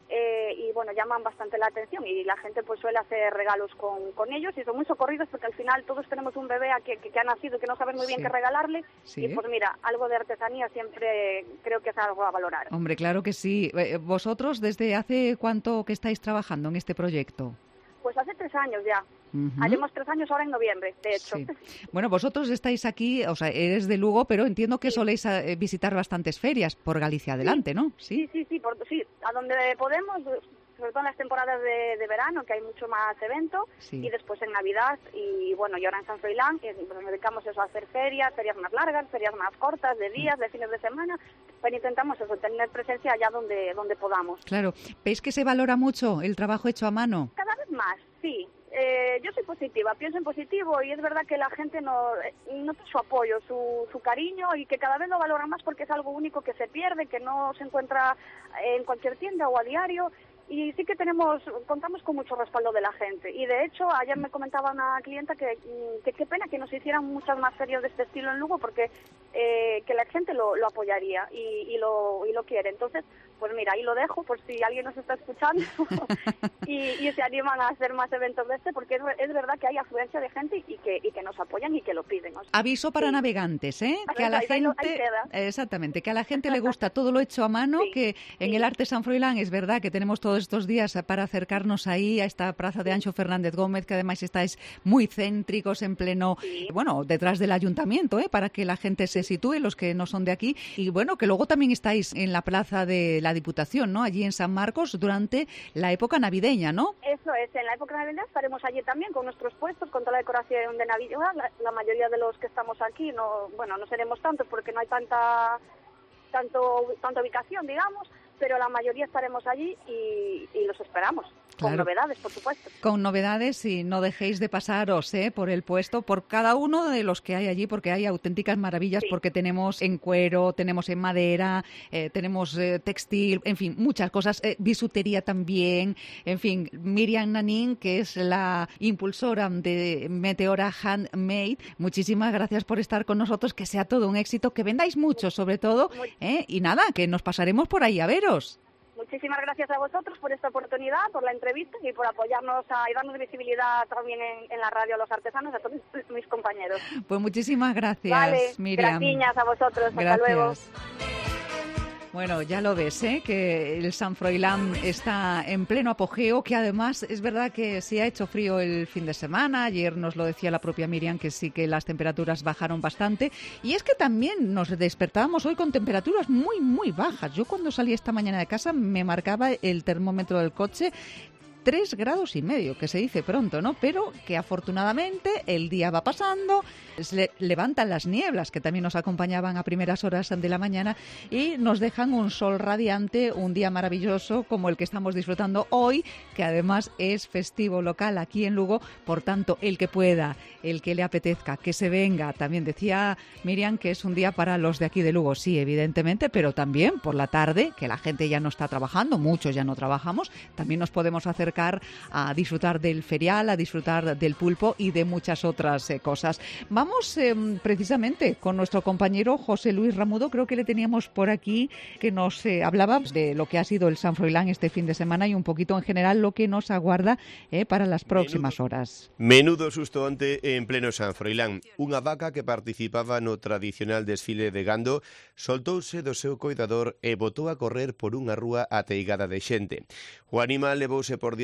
Y bueno, llaman bastante la atención y la gente pues suele hacer regalos con ellos y son muy socorridos porque al final todos tenemos un bebé que ha nacido y que no sabes muy bien qué regalarle y pues mira, algo de artesanía siempre creo que es algo a valorar. Hombre, claro que sí. ¿Vosotros desde hace cuánto que estáis trabajando en este proyecto? Pues hace 3 años ya. Haremos 3 años ahora en noviembre, de hecho. Sí. Bueno, vosotros estáis aquí, o sea, eres de Lugo, pero entiendo que soléis visitar bastantes ferias por Galicia adelante, ¿no? Sí, a donde podemos, sobre todo en las temporadas de verano, que hay mucho más evento, y después en Navidad, y bueno, y ahora en San Froilán, que nos dedicamos eso a hacer ferias más largas, ferias más cortas, de días, de fines de semana, pero intentamos eso, tener presencia allá donde podamos. Claro, ¿veis que se valora mucho el trabajo hecho a mano? Cada vez más, sí. Yo soy positiva, pienso en positivo y es verdad que la gente nota su apoyo, su cariño y que cada vez lo valora más porque es algo único que se pierde, que no se encuentra en cualquier tienda o a diario. Y sí que contamos con mucho respaldo de la gente. Y de hecho, ayer me comentaba una clienta que qué pena que nos hicieran muchas más ferias de este estilo en Lugo porque que la gente lo apoyaría y lo quiere. Entonces, pues mira, ahí lo dejo por si alguien nos está escuchando y se animan a hacer más eventos de este porque es verdad que hay afluencia de gente y que nos apoyan y que lo piden. O sea, aviso para navegantes, que a la gente, exactamente, que a la gente le gusta todo lo hecho a mano, que en el Arte San Froilán es verdad que tenemos todos estos días para acercarnos ahí a esta plaza de Anxo Fernández Gómez, que además estáis muy céntricos en pleno, bueno, detrás del ayuntamiento, para que la gente se sitúe, los que no son de aquí, y bueno, que luego también estáis en la plaza de la Diputación, ¿no? Allí en San Marcos durante la época navideña, ¿no? Eso es, en la época navideña estaremos allí también con nuestros puestos, con toda la decoración de Navidad. La mayoría de los que estamos aquí, no seremos tantos porque no hay tanta ubicación, digamos, pero la mayoría estaremos allí y los esperamos. Claro. Con novedades, por supuesto. Con novedades y no dejéis de pasaros por el puesto, por cada uno de los que hay allí, porque hay auténticas maravillas, porque tenemos en cuero, tenemos en madera, tenemos textil, en fin, muchas cosas, bisutería también, en fin, Miriam Nanín, que es la impulsora de Meteora Handmade, muchísimas gracias por estar con nosotros, que sea todo un éxito, que vendáis mucho sobre todo, y nada, que nos pasaremos por ahí a veros. Muchísimas gracias a vosotros por esta oportunidad, por la entrevista y por apoyarnos y darnos visibilidad también en la radio a los artesanos, a todos mis compañeros. Pues muchísimas gracias, vale, Miriam. Gracias a vosotros. Gracias. Hasta luego. Bueno, ya lo ves, que el San Froilán está en pleno apogeo, que además es verdad que sí ha hecho frío el fin de semana. Ayer nos lo decía la propia Miriam, que sí que las temperaturas bajaron bastante. Y es que también nos despertábamos hoy con temperaturas muy, muy bajas. Yo cuando salí esta mañana de casa me marcaba el termómetro del coche 3,5 grados, que se dice pronto, ¿no? Pero que afortunadamente el día va pasando, se levantan las nieblas que también nos acompañaban a primeras horas de la mañana y nos dejan un sol radiante, un día maravilloso como el que estamos disfrutando hoy, que además es festivo local aquí en Lugo. Por tanto, el que pueda, el que le apetezca, que se venga. También decía Miriam que es un día para los de aquí de Lugo, sí, evidentemente, pero también por la tarde, que la gente ya no está trabajando, muchos ya no trabajamos, también nos podemos acercar a disfrutar del ferial, a disfrutar del pulpo y de muchas otras cosas. Vamos precisamente con nuestro compañero José Luis Ramudo, creo que le teníamos por aquí, que nos hablaba de lo que ha sido el San Froilán este fin de semana y un poquito en general lo que nos aguarda para las próximas horas. Menudo susto onte en pleno San Froilán. Unha vaca que participaba no tradicional desfile de gando soltouse do seu coidador e botou a correr por unha rúa ateigada de xente. O animal levouse por diante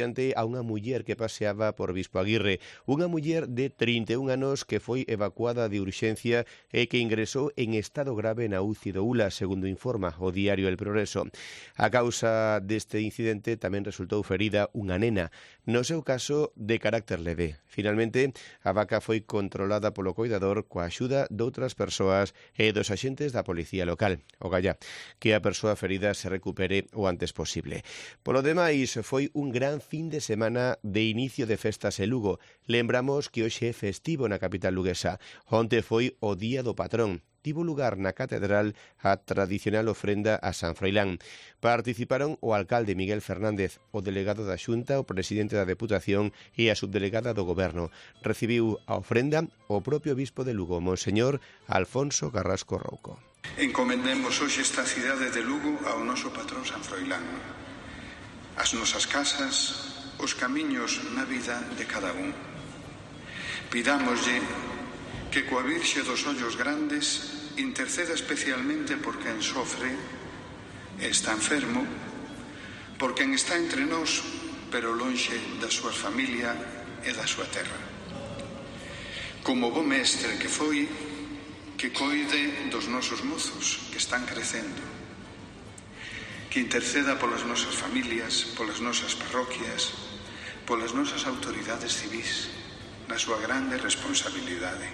diante a unha muller que paseaba por Bispo Aguirre, unha muller de 31 anos que foi evacuada de urxencia e que ingresou en estado grave na UCI do ULA, segundo informa o diario El Progreso. A causa deste incidente tamén resultou ferida unha nena, no seu caso de carácter leve. Finalmente, a vaca foi controlada polo coidador coa axuda doutras persoas e dos axentes da policía local. O galla, que a persoa ferida se recupere o antes posible. Polo demais, foi un gran fin de semana de inicio de festas en Lugo. Lembramos que hoxe é festivo na capital luguesa. Onte foi o Día do Patrón. Tivo lugar na catedral a tradicional ofrenda a San Froilán. Participaron o alcalde Miguel Fernández, o delegado da Xunta, o presidente da Deputación e a subdelegada do Goberno. Recibiu a ofrenda o propio bispo de Lugo, Monseñor Alfonso Carrasco Rouco. Encomendemos hoxe esta cidade de Lugo ao noso patrón San Froilán. As nosas casas, os camiños na vida de cada un. Pidámoslle que coa Virxe dos Ollos Grandes interceda especialmente por quen sofre e está enfermo, por quen está entre nós, pero lonxe da súa familia e da súa terra. Como bo mestre que foi, que coide dos nosos mozos que están crecendo, que interceda polas nosas familias, polas nosas parroquias, polas nosas autoridades civís, na súa grande responsabilidade.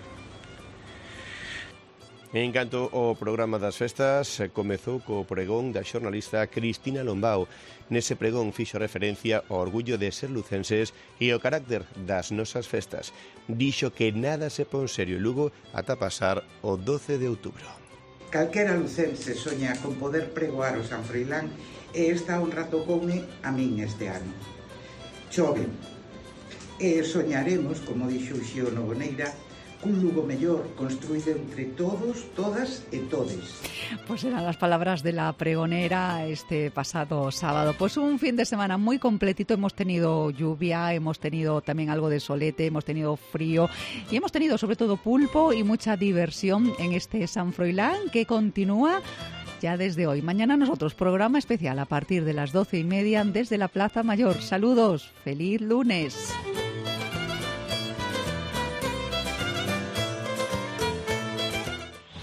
En canto ao programa das festas, comezou co pregón da xornalista Cristina Lombao. Nese pregón fixo referencia ao orgullo de ser lucenses e ao carácter das nosas festas. Dixo que nada se pon serio en Lugo ata pasar o 12 de outubro. Calquera lucense soña con poder pregoar o San Froilán e esta honra tocoume a min este ano. Chove. E soñaremos, como dixo Uxío Nogueira, cun Lugo mellor, construído entre todos, todas e todes. Pues eran las palabras de la pregonera este pasado sábado. Pues un fin de semana muy completito. Hemos tenido lluvia, hemos tenido también algo de solete, hemos tenido frío y hemos tenido sobre todo pulpo y mucha diversión en este San Froilán que continúa ya desde hoy. Mañana nosotros, programa especial a partir de las 12:30 desde la Plaza Mayor. Saludos, feliz lunes.